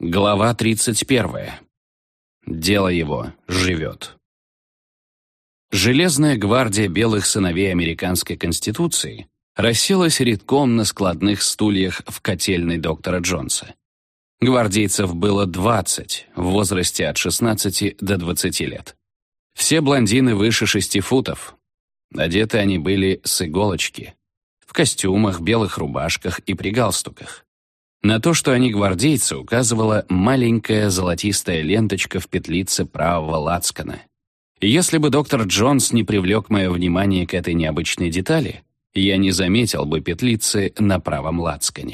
Глава 31. Дело его живет. Железная гвардия белых сыновей американской Конституции расселась редком на складных стульях в котельной доктора Джонса. Гвардейцев было 20 в возрасте от 16 до 20 лет. Все блондины выше 6 футов. Одеты они были с иголочки, в костюмах, белых рубашках и при галстуках. На то, что они гвардейцы, указывала маленькая золотистая ленточка в петлице правого лацкана. И если бы доктор Джонс не привлек мое внимание к этой необычной детали, я не заметил бы петлицы на правом лацкане.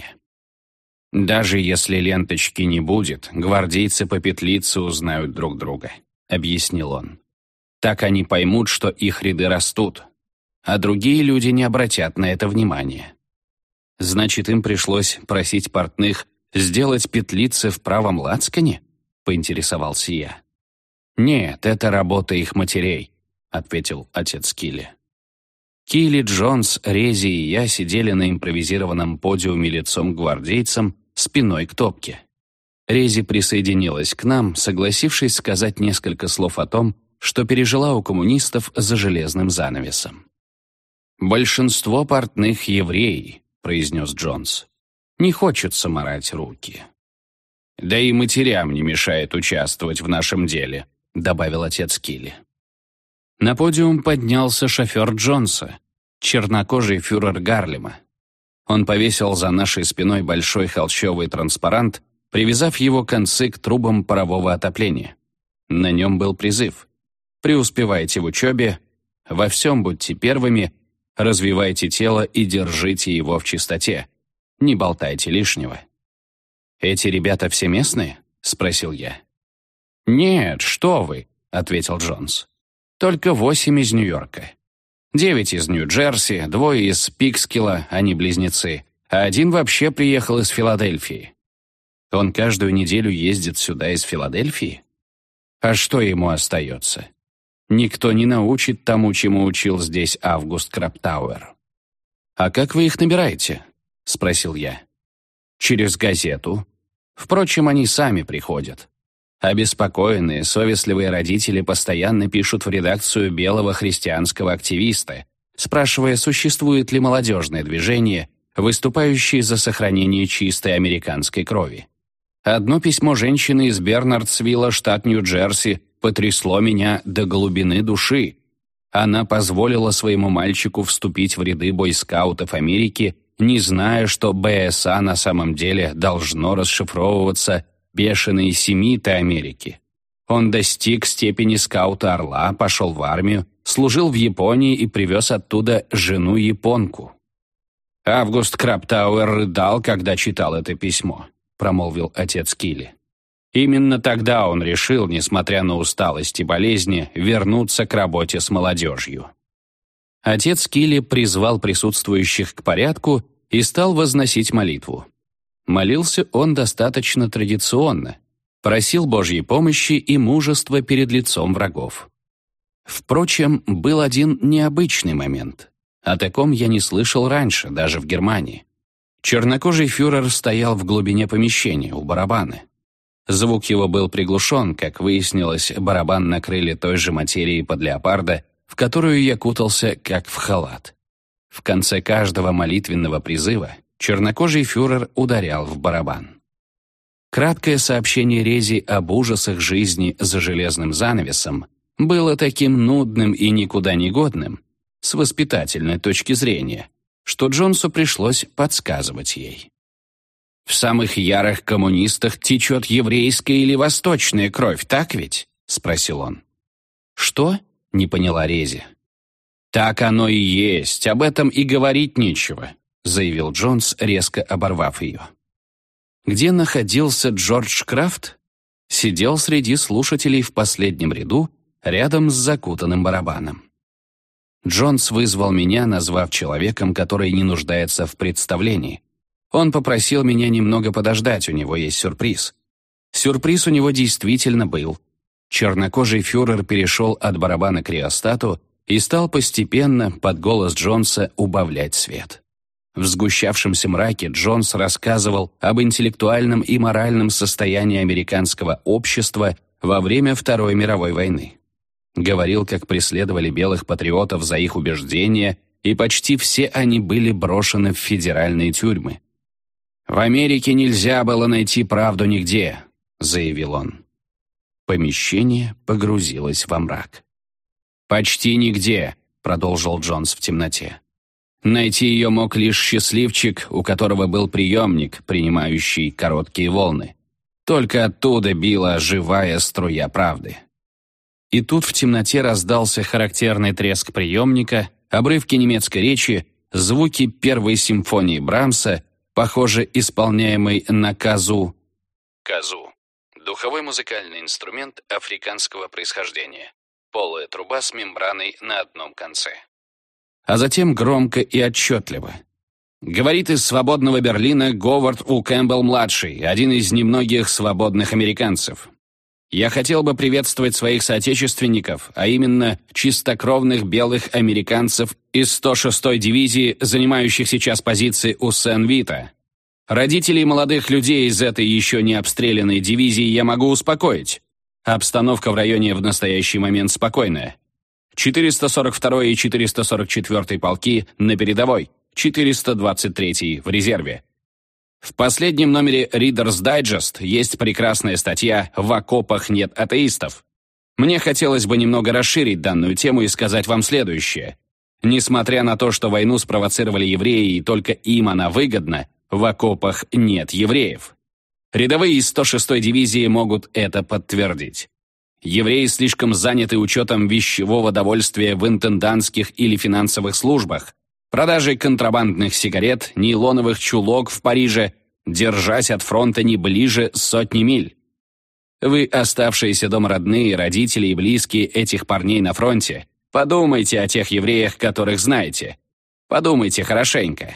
«Даже если ленточки не будет, гвардейцы по петлице узнают друг друга», — объяснил он. «Так они поймут, что их ряды растут, а другие люди не обратят на это внимания». «Значит, им пришлось просить портных сделать петлицы в правом лацкане?» — поинтересовался я. «Нет, это работа их матерей», — ответил отец Килли. Килли, Джонс, Рези и я сидели на импровизированном подиуме лицом к гвардейцам, спиной к топке. Рези присоединилась к нам, согласившись сказать несколько слов о том, что пережила у коммунистов за железным занавесом. «Большинство портных евреи», — произнес Джонс. «Не хочется марать руки». «Да и матерям не мешает участвовать в нашем деле», — добавил отец Килли. На подиум поднялся шофер Джонса, чернокожий фюрер Гарлема. Он повесил за нашей спиной большой холщовый транспарант, привязав его концы к трубам парового отопления. На нем был призыв: «Преуспевайте в учебе, во всем будьте первыми, развивайте тело и держите его в чистоте. Не болтайте лишнего». «Эти ребята все местные?» — спросил я. «Нет, что вы», — ответил Джонс. «Только 8 из Нью-Йорка. 9 из Нью-Джерси, 2 из Пикскилла, они близнецы, а 1 вообще приехал из Филадельфии». «Он каждую неделю ездит сюда из Филадельфии?» «А что ему остается? Никто не научит тому, чему учил здесь Август Краптауэр». «А как вы их набираете?» — спросил я. «Через газету. Впрочем, они сами приходят. Обеспокоенные, совестливые родители постоянно пишут в редакцию «Белого христианского активиста», спрашивая, существует ли молодежное движение, выступающее за сохранение чистой американской крови. Одно письмо женщины из Бернардсвилла, штат Нью-Джерси, потрясло меня до глубины души. Она позволила своему мальчику вступить в ряды бойскаутов Америки, не зная, что БСА на самом деле должно расшифровываться «Бешеные семиты Америки». Он достиг степени скаута Орла, пошел в армию, служил в Японии и привез оттуда жену-японку. «Август Краптауэр рыдал, когда читал это письмо», — промолвил отец Килли. Именно тогда он решил, несмотря на усталость и болезни, вернуться к работе с молодежью. Отец Килли призвал присутствующих к порядку и стал возносить молитву. Молился он достаточно традиционно, просил Божьей помощи и мужества перед лицом врагов. Впрочем, был один необычный момент. О таком я не слышал раньше, даже в Германии. Чернокожий фюрер стоял в глубине помещения, у барабана. Звук его был приглушен, как выяснилось, барабан накрыли той же материей под леопарда, в которую я кутался, как в халат. В конце каждого молитвенного призыва чернокожий фюрер ударял в барабан. Краткое сообщение Рези об ужасах жизни за железным занавесом было таким нудным и никуда не годным, с воспитательной точки зрения, что Джонсу пришлось подсказывать ей. «В самых ярых коммунистах течет еврейская или восточная кровь, так ведь?» — спросил он. «Что?» — не поняла Рези. «Так оно и есть, об этом и говорить нечего», — заявил Джонс, резко оборвав ее. Где находился Джордж Крафт? Сидел среди слушателей в последнем ряду, рядом с закутанным барабаном. Джонс вызвал меня, назвав человеком, который не нуждается в представлении. Он попросил меня немного подождать, у него есть сюрприз. Сюрприз у него действительно был. Чернокожий фюрер перешел от барабана к реостату и стал постепенно, под голос Джонса, убавлять свет. В сгущавшемся мраке Джонс рассказывал об интеллектуальном и моральном состоянии американского общества во время Второй мировой войны. Говорил, как преследовали белых патриотов за их убеждения, и почти все они были брошены в федеральные тюрьмы. «В Америке нельзя было найти правду нигде», — заявил он. Помещение погрузилось во мрак. «Почти нигде», — продолжил Джонс в темноте. «Найти ее мог лишь счастливчик, у которого был приемник, принимающий короткие волны. Только оттуда била живая струя правды». И тут в темноте раздался характерный треск приемника, обрывки немецкой речи, звуки первой симфонии Брамса, похоже, исполняемой на казу. Казу – духовой музыкальный инструмент африканского происхождения. Полая труба с мембраной на одном конце. А затем громко и отчетливо. Говорит из свободного Берлина Говард У. Кэмпбелл-младший, один из немногих свободных американцев. Я хотел бы приветствовать своих соотечественников, а именно чистокровных белых американцев из 106-й дивизии, занимающих сейчас позиции у Сен-Вита. Родителей молодых людей из этой еще не обстрелянной дивизии я могу успокоить. Обстановка в районе в настоящий момент спокойная. 442-й и 444-й полки на передовой, 423-й в резерве. В последнем номере Reader's Digest есть прекрасная статья «В окопах нет атеистов». Мне хотелось бы немного расширить данную тему и сказать вам следующее. Несмотря на то, что войну спровоцировали евреи и только им она выгодна, в окопах нет евреев. Рядовые из 106-й дивизии могут это подтвердить. Евреи слишком заняты учетом вещевого довольствия в интендантских или финансовых службах, продажей контрабандных сигарет, нейлоновых чулок в Париже, держась от фронта не ближе 100 миль. Вы, оставшиеся дома родные, родители и близкие этих парней на фронте, подумайте о тех евреях, которых знаете. Подумайте хорошенько.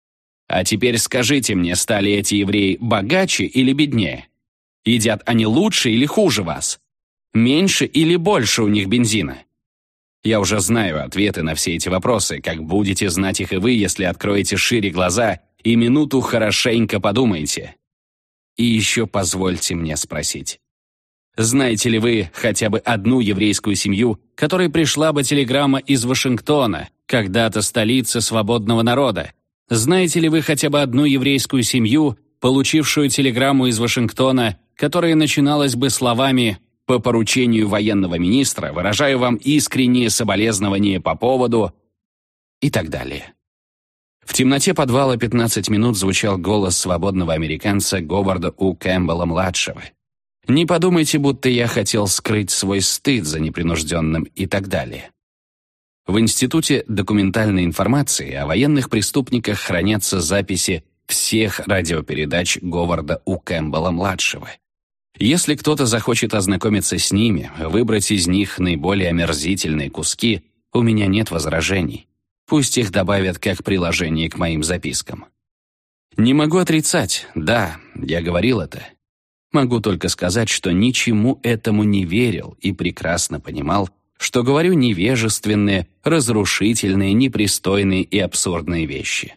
А теперь скажите мне, стали эти евреи богаче или беднее? Едят они лучше или хуже вас? Меньше или больше у них бензина? Я уже знаю ответы на все эти вопросы, как будете знать их и вы, если откроете шире глаза и минуту хорошенько подумаете. И еще позвольте мне спросить. Знаете ли вы хотя бы одну еврейскую семью, которой пришла бы телеграмма из Вашингтона, когда-то столицы свободного народа? Знаете ли вы хотя бы одну еврейскую семью, получившую телеграмму из Вашингтона, которая начиналась бы словами «По поручению военного министра выражаю вам искренние соболезнования по поводу…» и так далее. В темноте подвала 15 минут звучал голос свободного американца Говарда У. Кэмпбелла-младшего. Не подумайте, будто я хотел скрыть свой стыд за непринужденным и так далее. В Институте документальной информации о военных преступниках хранятся записи всех радиопередач Говарда У. Кэмпбелла-младшего. Если кто-то захочет ознакомиться с ними, выбрать из них наиболее омерзительные куски, у меня нет возражений. Пусть их добавят как приложение к моим запискам. Не могу отрицать, да, я говорил это. Могу только сказать, что ничему этому не верил и прекрасно понимал, что говорю невежественные, разрушительные, непристойные и абсурдные вещи.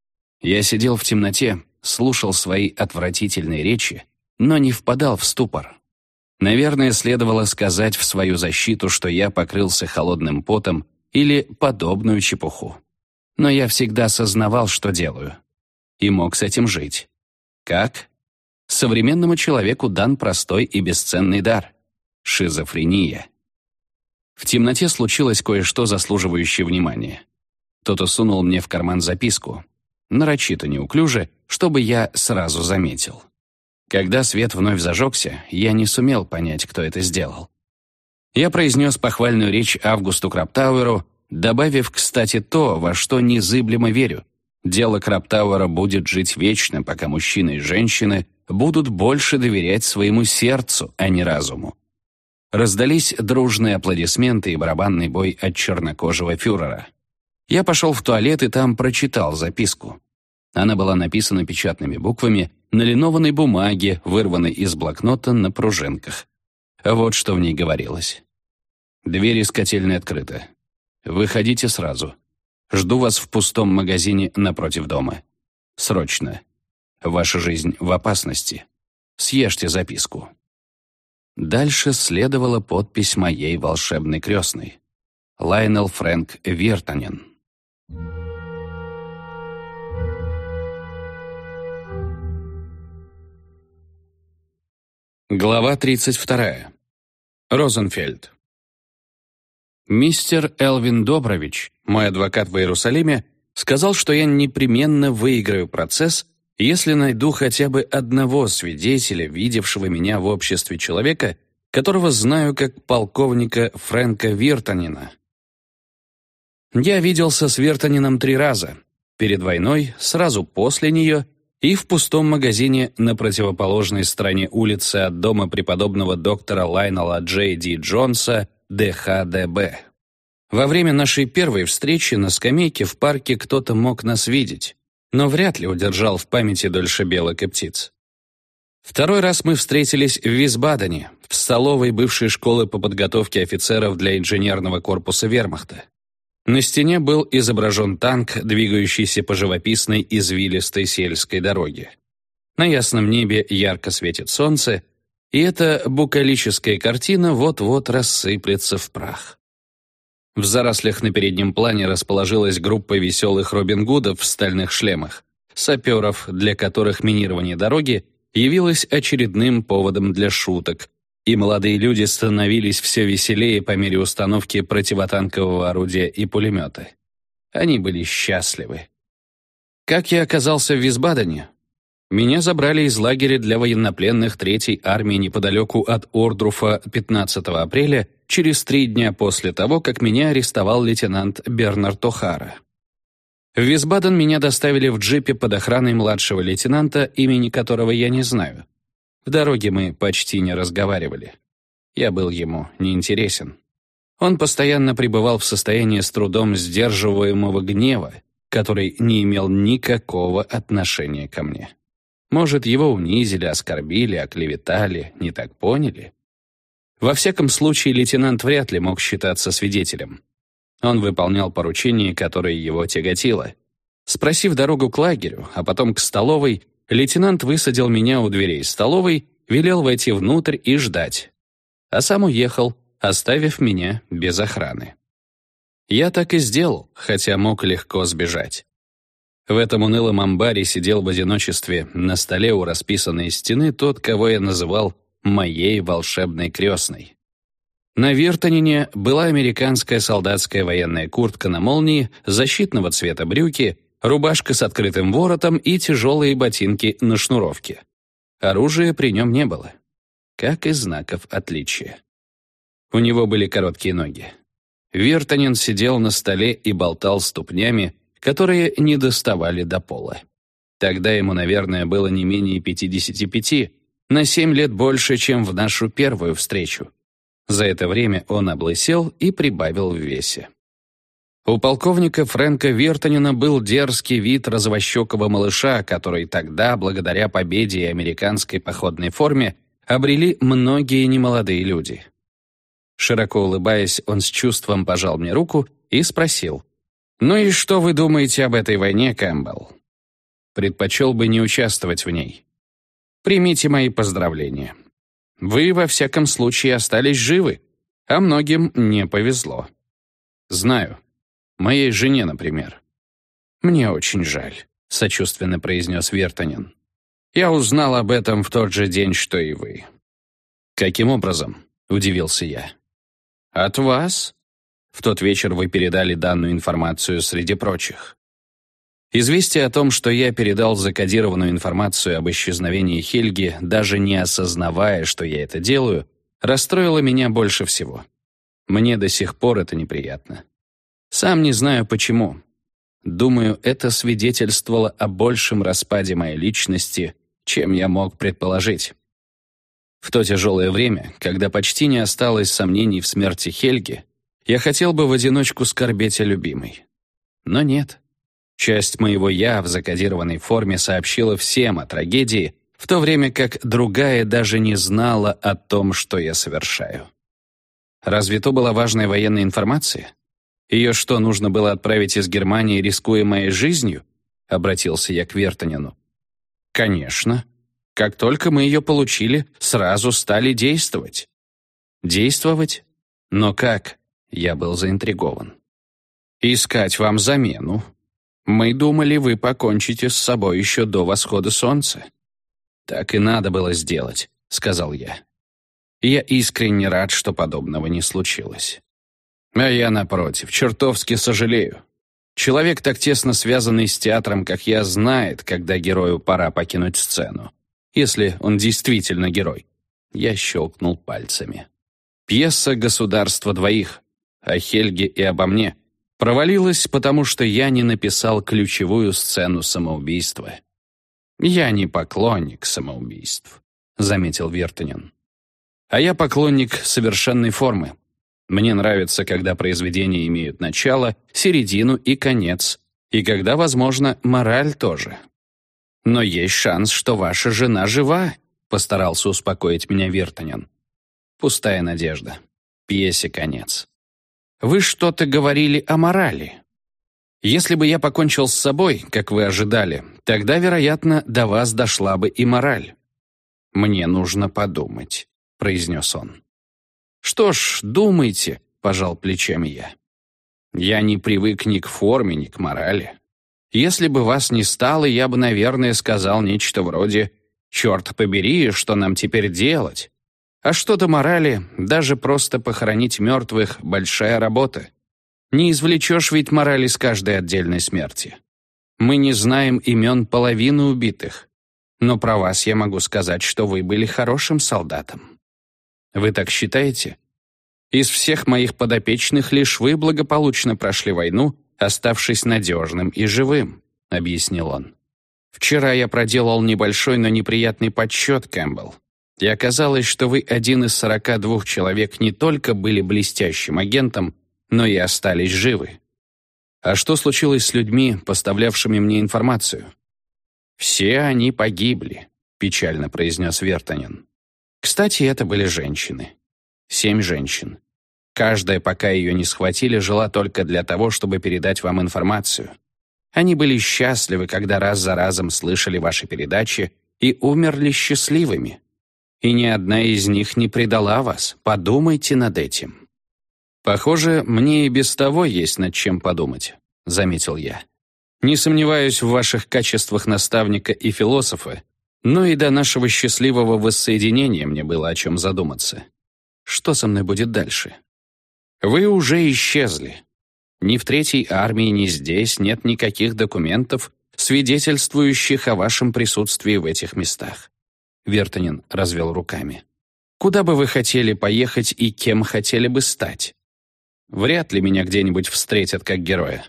Я сидел в темноте, слушал свои отвратительные речи, но не впадал в ступор. Наверное, следовало сказать в свою защиту, что я покрылся холодным потом или подобную чепуху. Но я всегда сознавал, что делаю. И мог с этим жить. Как? Современному человеку дан простой и бесценный дар — шизофрения. В темноте случилось кое-что, заслуживающее внимания. Кто-то сунул мне в карман записку, нарочито неуклюже, чтобы я сразу заметил. Когда свет вновь зажегся, я не сумел понять, кто это сделал. Я произнес похвальную речь Августу Краптауэру, добавив, кстати, то, во что незыблемо верю. Дело Краптауэра будет жить вечно, пока мужчины и женщины будут больше доверять своему сердцу, а не разуму. Раздались дружные аплодисменты и барабанный бой от чернокожего фюрера. Я пошел в туалет и там прочитал записку. Она была написана печатными буквами на линованной бумаге, вырванной из блокнота на пружинках. Вот что в ней говорилось. «Дверь из котельной открыта. Выходите сразу. Жду вас в пустом магазине напротив дома. Срочно. Ваша жизнь в опасности. Съешьте записку». Дальше следовала подпись моей волшебной крестной. Лайонел Фрэнк Виртанен. Глава 32. Розенфельд. Мистер Элвин Добрович, мой адвокат в Иерусалиме, сказал, что я непременно выиграю процесс, если найду хотя бы одного свидетеля, видевшего меня в обществе человека, которого знаю как полковника Фрэнка Виртанена. Я виделся с Виртаненом 3 раза. Перед войной, сразу после нее и в пустом магазине на противоположной стороне улицы от дома преподобного доктора Лайонела Джей Ди Джонса, ДХДБ. Во время нашей первой встречи на скамейке в парке кто-то мог нас видеть, но вряд ли удержал в памяти дольше белок и птиц. Второй раз мы встретились в Висбадене, в столовой бывшей школы по подготовке офицеров для инженерного корпуса вермахта. На стене был изображен танк, двигающийся по живописной извилистой сельской дороге. На ясном небе ярко светит солнце, и эта букалическая картина вот-вот рассыплется в прах. В зарослях на переднем плане расположилась группа веселых Робин Гудов в стальных шлемах, саперов, для которых минирование дороги явилось очередным поводом для шуток, и молодые люди становились все веселее по мере установки противотанкового орудия и пулемета. Они были счастливы. Как я оказался в Висбадене? Меня забрали из лагеря для военнопленных 3-й армии неподалеку от Ордруфа 15 апреля, через 3 дня после того, как меня арестовал лейтенант Бернард О'Хара. В Висбаден меня доставили в джипе под охраной младшего лейтенанта, имени которого я не знаю. В дороге мы почти не разговаривали. Я был ему неинтересен. Он постоянно пребывал в состоянии с трудом сдерживаемого гнева, который не имел никакого отношения ко мне. Может, его унизили, оскорбили, оклеветали, не так поняли? Во всяком случае, лейтенант вряд ли мог считаться свидетелем. Он выполнял поручение, которое его тяготило. Спросив дорогу к лагерю, а потом к столовой, лейтенант высадил меня у дверей столовой, велел войти внутрь и ждать. А сам уехал, оставив меня без охраны. Я так и сделал, хотя мог легко сбежать. В этом унылом амбаре сидел в одиночестве на столе у расписанной стены тот, кого я называл моей волшебной крестной. На Виртанене была американская солдатская военная куртка на молнии, защитного цвета брюки, рубашка с открытым воротом и тяжелые ботинки на шнуровке. Оружия при нем не было, как и знаков отличия. У него были короткие ноги. Виртанен сидел на столе и болтал ступнями, которые не доставали до пола. Тогда ему, наверное, было не менее 55, на 7 лет больше, чем в нашу первую встречу. За это время он облысел и прибавил в весе. У полковника Фрэнка Виртанена был дерзкий вид развощекого малыша, который тогда, благодаря победе и американской походной форме, обрели многие немолодые люди. Широко улыбаясь, он с чувством пожал мне руку и спросил: «Ну и что вы думаете об этой войне, Кэмпбелл?» «Предпочел бы не участвовать в ней. Примите мои поздравления. Вы, во всяком случае, остались живы, а многим не повезло. Знаю. Моей жене, например». «Мне очень жаль», — сочувственно произнес Виртанен. «Я узнал об этом в тот же день, что и вы». «Каким образом?» — удивился я. «От вас. В тот вечер вы передали данную информацию среди прочих». Известие о том, что я передал закодированную информацию об исчезновении Хельги, даже не осознавая, что я это делаю, расстроило меня больше всего. Мне до сих пор это неприятно. Сам не знаю почему. Думаю, это свидетельствовало о большем распаде моей личности, чем я мог предположить. В то тяжелое время, когда почти не осталось сомнений в смерти Хельги, я хотел бы в одиночку скорбеть о любимой. Но нет. Часть моего «я» в закодированной форме сообщила всем о трагедии, в то время как другая даже не знала о том, что я совершаю. Разве то была важная военная информация? Ее что, нужно было отправить из Германии, рискуя моей жизнью? Обратился я к Вертонену. Конечно. Как только мы ее получили, сразу стали действовать. Действовать? Но как? Я был заинтригован. Искать вам замену. Мы думали, вы покончите с собой еще до восхода солнца. Так и надо было сделать, сказал я. И я искренне рад, что подобного не случилось. А я, напротив, чертовски сожалею. Человек, так тесно связанный с театром, как я, знает, когда герою пора покинуть сцену. Если он действительно герой. Я щелкнул пальцами. Пьеса «Государство двоих» о Хельге и обо мне провалилась, потому что я не написал ключевую сцену самоубийства. «Я не поклонник самоубийств», — заметил Вертонен. «А я поклонник совершенной формы. Мне нравится, когда произведения имеют начало, середину и конец, и когда, возможно, мораль тоже. Но есть шанс, что ваша жена жива», — постарался успокоить меня Вертонен. Пустая надежда. Пьесе конец. Вы что-то говорили о морали. Если бы я покончил с собой, как вы ожидали, тогда, вероятно, до вас дошла бы и мораль. «Мне нужно подумать», — произнес он. «Что ж, думайте», — пожал плечами я. «Я не привык ни к форме, ни к морали. Если бы вас не стало, я бы, наверное, сказал нечто вроде «Черт побери, что нам теперь делать?» А что до морали, даже просто похоронить мертвых – большая работа. Не извлечешь ведь мораль из каждой отдельной смерти. Мы не знаем имен половины убитых. Но про вас я могу сказать, что вы были хорошим солдатом. Вы так считаете? Из всех моих подопечных лишь вы благополучно прошли войну, оставшись надежным и живым, объяснил он. Вчера я проделал небольшой, но неприятный подсчет, Кэмпбелл. И оказалось, что вы один из 42 человек не только были блестящим агентом, но и остались живы. А что случилось с людьми, поставлявшими мне информацию? «Все они погибли», — печально произнес Вертонен. Кстати, это были женщины. 7 женщин. Каждая, пока ее не схватили, жила только для того, чтобы передать вам информацию. Они были счастливы, когда раз за разом слышали ваши передачи, и умерли счастливыми. И ни одна из них не предала вас. Подумайте над этим. «Похоже, мне и без того есть над чем подумать», — заметил я. «Не сомневаюсь в ваших качествах наставника и философа, но и до нашего счастливого воссоединения мне было о чем задуматься. Что со мной будет дальше? Вы уже исчезли. Ни в Третьей армии, ни здесь нет никаких документов, свидетельствующих о вашем присутствии в этих местах». Вертонен развел руками. «Куда бы вы хотели поехать и кем хотели бы стать? Вряд ли меня где-нибудь встретят как героя».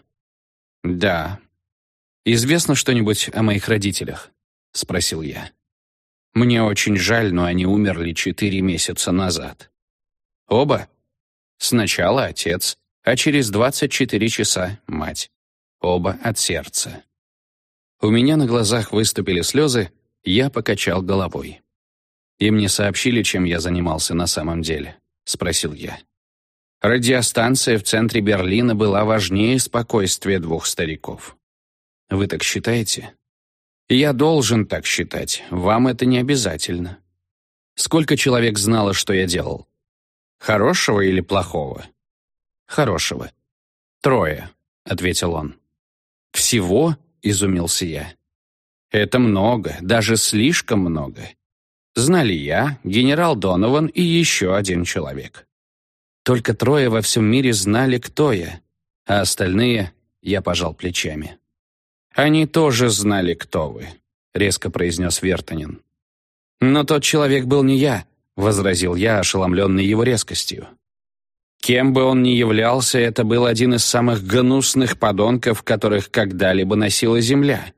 «Да». «Известно что-нибудь о моих родителях?» — спросил я. «Мне очень жаль, но они умерли 4 месяца назад». «Оба?» «Сначала отец, а через 24 часа мать. Оба от сердца». У меня на глазах выступили слезы, я покачал головой. «И мне сообщили, чем я занимался на самом деле?» — спросил я. «Радиостанция в центре Берлина была важнее спокойствия 2 стариков». «Вы так считаете?» «Я должен так считать. Вам это не обязательно». «Сколько человек знало, что я делал?» «Хорошего или плохого?» «Хорошего». 3, — ответил он. «Всего?» — изумился я. «Это много, даже слишком много. Знали я, генерал Донован и еще 1 человек. Только 3 во всем мире знали, кто я, а остальные...» — я пожал плечами. «Они тоже знали, кто вы», — резко произнес Вертонен. «Но тот человек был не я», — возразил я, ошеломленный его резкостью. «Кем бы он ни являлся, это был один из самых гнусных подонков, которых когда-либо носила земля».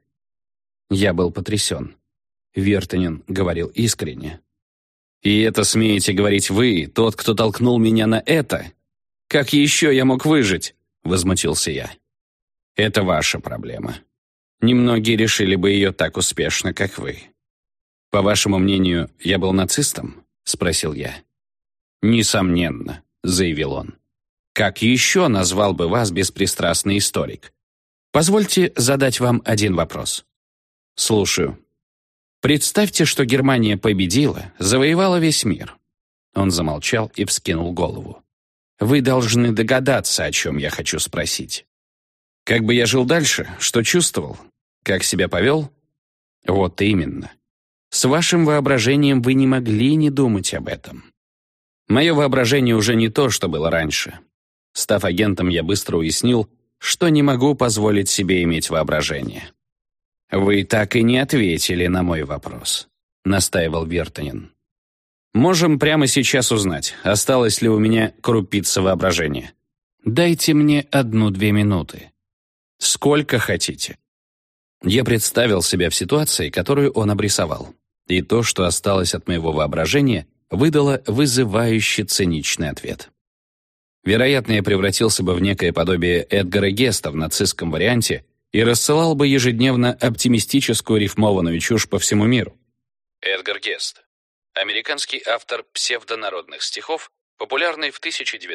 Я был потрясен. Вертонен говорил искренне. «И это смеете говорить вы, тот, кто толкнул меня на это? Как еще я мог выжить?» — возмутился я. «Это ваша проблема. Немногие решили бы ее так успешно, как вы». «По вашему мнению, я был нацистом?» — спросил я. «Несомненно», — заявил он. Как еще назвал бы вас беспристрастный историк? Позвольте задать вам один вопрос. Слушаю. Представьте, что Германия победила, завоевала весь мир. Он замолчал и вскинул голову. Вы должны догадаться, о чем я хочу спросить. Как бы я жил дальше? Что чувствовал? Как себя повел? Вот именно. С вашим воображением вы не могли не думать об этом. Мое воображение уже не то, что было раньше. Став агентом, я быстро уяснил, что не могу позволить себе иметь воображение. «Вы так и не ответили на мой вопрос», — настаивал Вертонен. «Можем прямо сейчас узнать, осталось ли у меня крупица воображения. Дайте мне 1-2 минуты. Сколько хотите». Я представил себя в ситуации, которую он обрисовал, и то, что осталось от моего воображения, выдало вызывающе циничный ответ. Вероятно, я превратился бы в некое подобие Эдгара Геста в нацистском варианте и рассылал бы ежедневно оптимистическую рифмованную чушь по всему миру. Эдгар Гест. Американский автор псевдонародных стихов, популярный в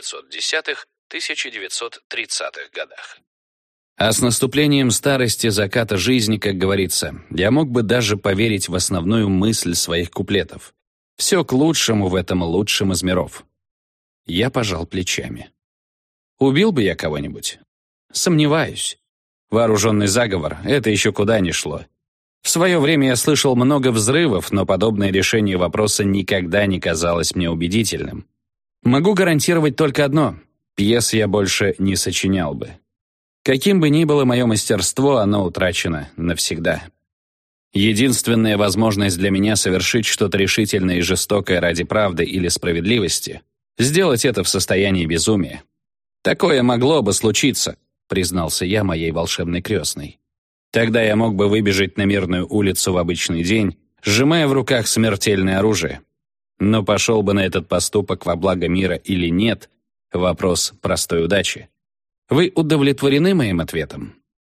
1910-1930-х годах. А с наступлением старости, заката жизни, как говорится, я мог бы даже поверить в основную мысль своих куплетов. Все к лучшему в этом лучшем из миров. Я пожал плечами. Убил бы я кого-нибудь? Сомневаюсь. Вооруженный заговор — это еще куда ни шло. В свое время я слышал много взрывов, но подобное решение вопроса никогда не казалось мне убедительным. Могу гарантировать только одно — пьес я больше не сочинял бы. Каким бы ни было мое мастерство, оно утрачено навсегда. Единственная возможность для меня совершить что-то решительное и жестокое ради правды или справедливости — сделать это в состоянии безумия. Такое могло бы случиться, признался я моей волшебной крестной. Тогда я мог бы выбежать на мирную улицу в обычный день, сжимая в руках смертельное оружие. Но пошел бы на этот поступок во благо мира или нет — вопрос простой удачи. Вы удовлетворены моим ответом?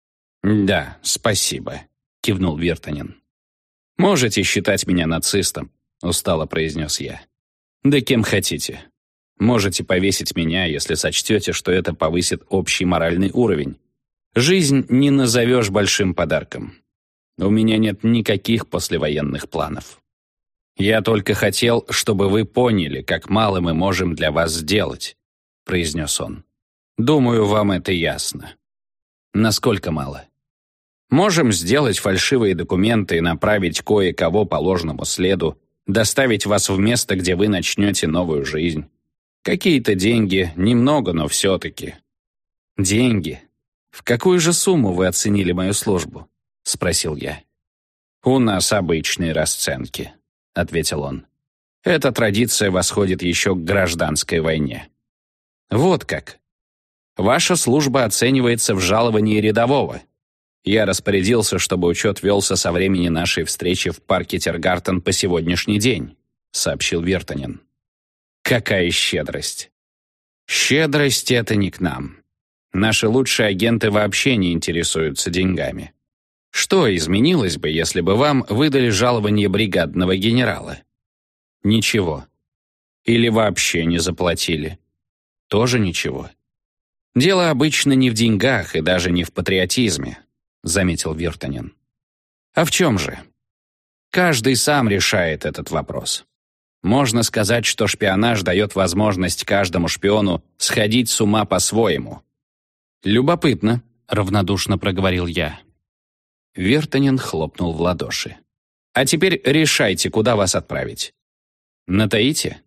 «Да, спасибо», — кивнул Вертонен. «Можете считать меня нацистом», — устало произнес я. «Да кем хотите. Можете повесить меня, если сочтете, что это повысит общий моральный уровень. Жизнь не назовешь большим подарком. У меня нет никаких послевоенных планов. Я только хотел, чтобы вы поняли, как мало мы можем для вас сделать», — произнес он. «Думаю, вам это ясно». «Насколько мало?» «Можем сделать фальшивые документы и направить кое-кого по ложному следу, доставить вас в место, где вы начнете новую жизнь. Какие-то деньги, немного, но все-таки». «Деньги? В какую же сумму вы оценили мою службу?» — спросил я. «У нас обычные расценки», — ответил он. «Эта традиция восходит еще к гражданской войне». «Вот как. Ваша служба оценивается в жаловании рядового. Я распорядился, чтобы учет велся со времени нашей встречи в парке Тиргартен по сегодняшний день», — сообщил Вертонен. «Какая щедрость!» «Щедрость — это не к нам. Наши лучшие агенты вообще не интересуются деньгами. Что изменилось бы, если бы вам выдали жалование бригадного генерала? Ничего. Или вообще не заплатили? Тоже ничего. Дело обычно не в деньгах и даже не в патриотизме», — заметил Вертонен. «А в чем же? Каждый сам решает этот вопрос. Можно сказать, что шпионаж дает возможность каждому шпиону сходить с ума по-своему». «Любопытно», — равнодушно проговорил я. Вертонен хлопнул в ладоши. «А теперь решайте, куда вас отправить. На Таити?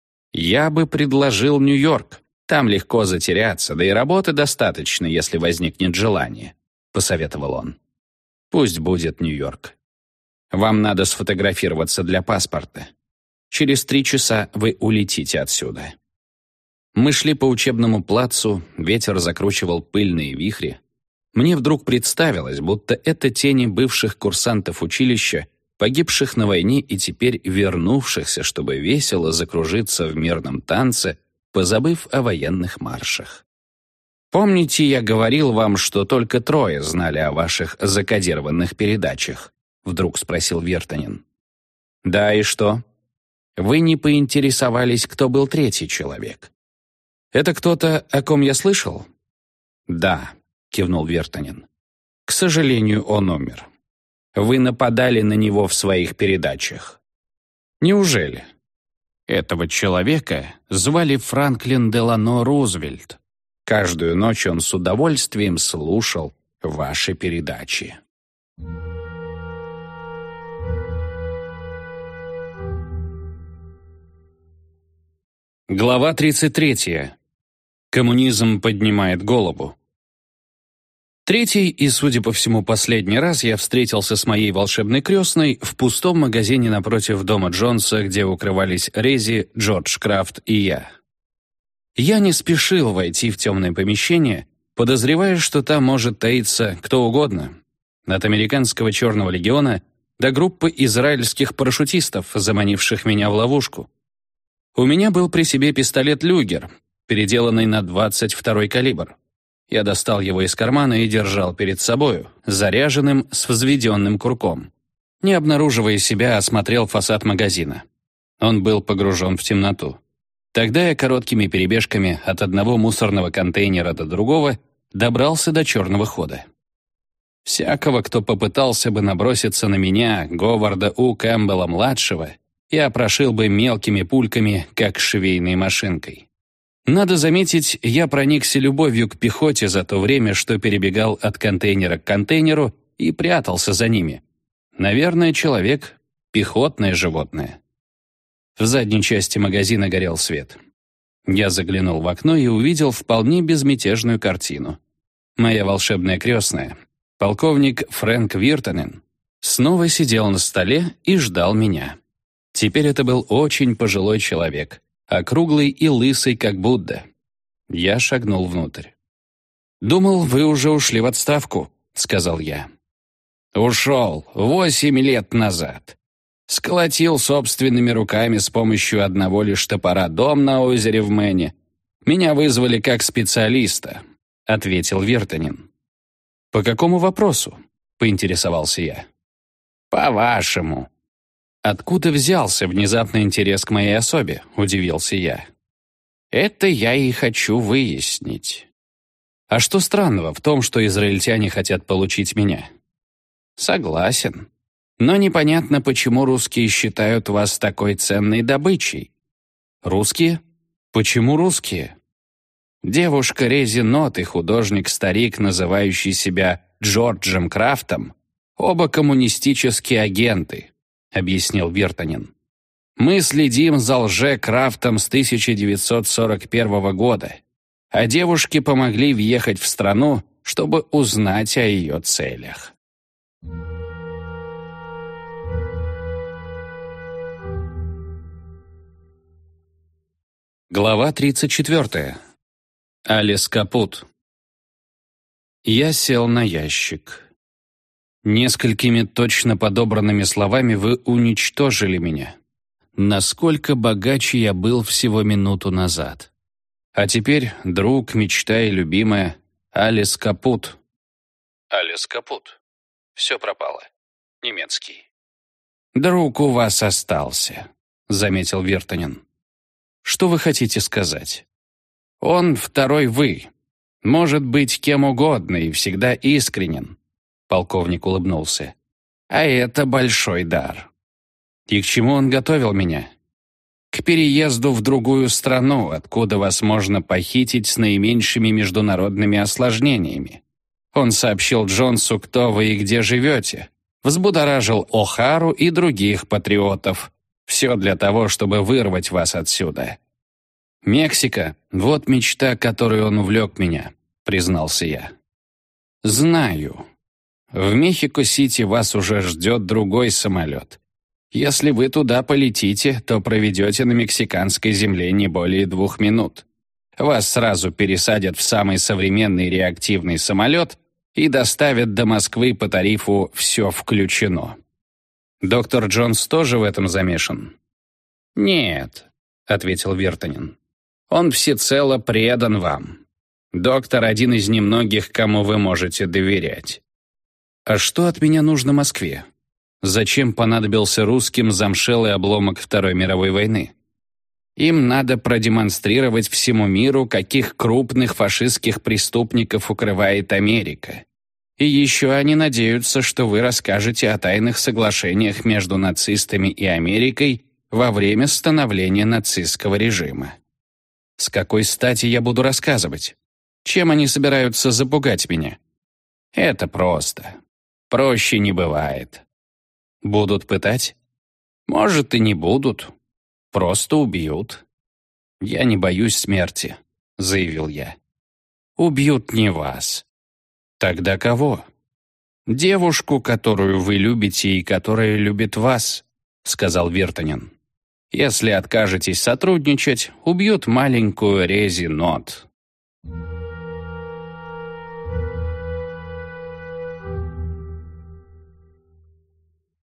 Я бы предложил Нью-Йорк. Там легко затеряться, да и работы достаточно, если возникнет желание», — посоветовал он. «Пусть будет Нью-Йорк. Вам надо сфотографироваться для паспорта. Через 3 часа вы улетите отсюда». Мы шли по учебному плацу, ветер закручивал пыльные вихри. Мне вдруг представилось, будто это тени бывших курсантов училища, погибших на войне и теперь вернувшихся, чтобы весело закружиться в мирном танце, позабыв о военных маршах. «Помните, я говорил вам, что только 3 знали о ваших закодированных передачах?» — вдруг спросил Вертонен. «Да, и что? Вы не поинтересовались, кто был 3-й человек?» Это кто-то, о ком я слышал?» «Да», — кивнул Вертонен. «К сожалению, он умер. Вы нападали на него в своих передачах». «Неужели?» Этого человека звали Франклин Делано Рузвельт. Каждую ночь он с удовольствием слушал ваши передачи. Глава 33. Коммунизм поднимает голову. Третий и, судя по всему, последний раз я встретился с моей волшебной крестной в пустом магазине напротив дома Джонса, где укрывались Рези, Джордж Крафт и я. Я не спешил войти в темное помещение, подозревая, что там может таиться кто угодно. От американского Черного легиона до группы израильских парашютистов, заманивших меня в ловушку. У меня был при себе пистолет «Люгер», переделанный на 22-й калибр. Я достал его из кармана и держал перед собою, заряженным с взведенным курком. Не обнаруживая себя, осмотрел фасад магазина. Он был погружен в темноту. Тогда я короткими перебежками от одного мусорного контейнера до другого добрался до черного хода. Всякого, кто попытался бы наброситься на меня, Говарда У. Кэмпбелла-младшего, я прошил бы мелкими пульками, как швейной машинкой. Надо заметить, я проникся любовью к пехоте за то время, что перебегал от контейнера к контейнеру и прятался за ними. Наверное, человек — пехотное животное. В задней части магазина горел свет. Я заглянул в окно и увидел вполне безмятежную картину. Моя волшебная крестная, полковник Фрэнк Виртонен, снова сидел на столе и ждал меня. Теперь это был очень пожилой человек, округлый и лысый, как Будда. Я шагнул внутрь. «Думал, вы уже ушли в отставку», — сказал я. «Ушел 8 лет назад. Сколотил собственными руками с помощью одного лишь топора дом на озере в Мэне. Меня вызвали как специалиста», — ответил Вертонен. «По какому вопросу?» — поинтересовался я. «По-вашему». «Откуда взялся внезапный интерес к моей особе?» — удивился я. «Это я и хочу выяснить». «А что странного в том, что израильтяне хотят получить меня?» «Согласен. Но непонятно, почему русские считают вас такой ценной добычей». «Русские? Почему русские?» Девушка Рези Нот и художник-старик, называющий себя Джорджем Крафтом, оба коммунистические агенты, объяснил Вертонен. «Мы следим за лже-Крафтом с 1941 года, а девушки помогли въехать в страну, чтобы узнать о ее целях». Глава 34. Алис Капут. Я сел на ящик. Несколькими точно подобранными словами вы уничтожили меня. Насколько богаче я был всего минуту назад. А теперь друг, мечта и любимая Алис Капут. Алис Капут. Все пропало. Немецкий. «Друг у вас остался», — заметил Вертонен. «Что вы хотите сказать?» «Он второй вы. Может быть кем угодно и всегда искренен». Полковник улыбнулся. «А это большой дар». «И к чему он готовил меня?» «К переезду в другую страну, откуда вас можно похитить с наименьшими международными осложнениями. Он сообщил Джонсу, кто вы и где живете. Взбудоражил О'Хару и других патриотов. Все для того, чтобы вырвать вас отсюда». «Мексика — вот мечта, которой он увлек меня», — признался я. «Знаю. В Мехико-Сити вас уже ждет другой самолет. Если вы туда полетите, то проведете на мексиканской земле не более 2 минут. Вас сразу пересадят в самый современный реактивный самолет и доставят до Москвы по тарифу «все включено». Доктор Джонс тоже в этом замешан?» «Нет», — ответил Вертонен. «Он всецело предан вам. Доктор — один из немногих, кому вы можете доверять». «А что от меня нужно Москве? Зачем понадобился русским замшелый обломок Второй мировой войны?» Им надо продемонстрировать всему миру, каких крупных фашистских преступников укрывает Америка. И еще они надеются, что вы расскажете о тайных соглашениях между нацистами и Америкой во время становления нацистского режима. С какой стати я буду рассказывать? Чем они собираются запугать меня? Это просто. Проще не бывает. Будут пытать? Может, и не будут. Просто убьют. Я не боюсь смерти, заявил я. Убьют не вас. Тогда кого? Девушку, которую вы любите и которая любит вас, сказал Виртанен. Если откажетесь сотрудничать, убьют маленькую Рези Нот.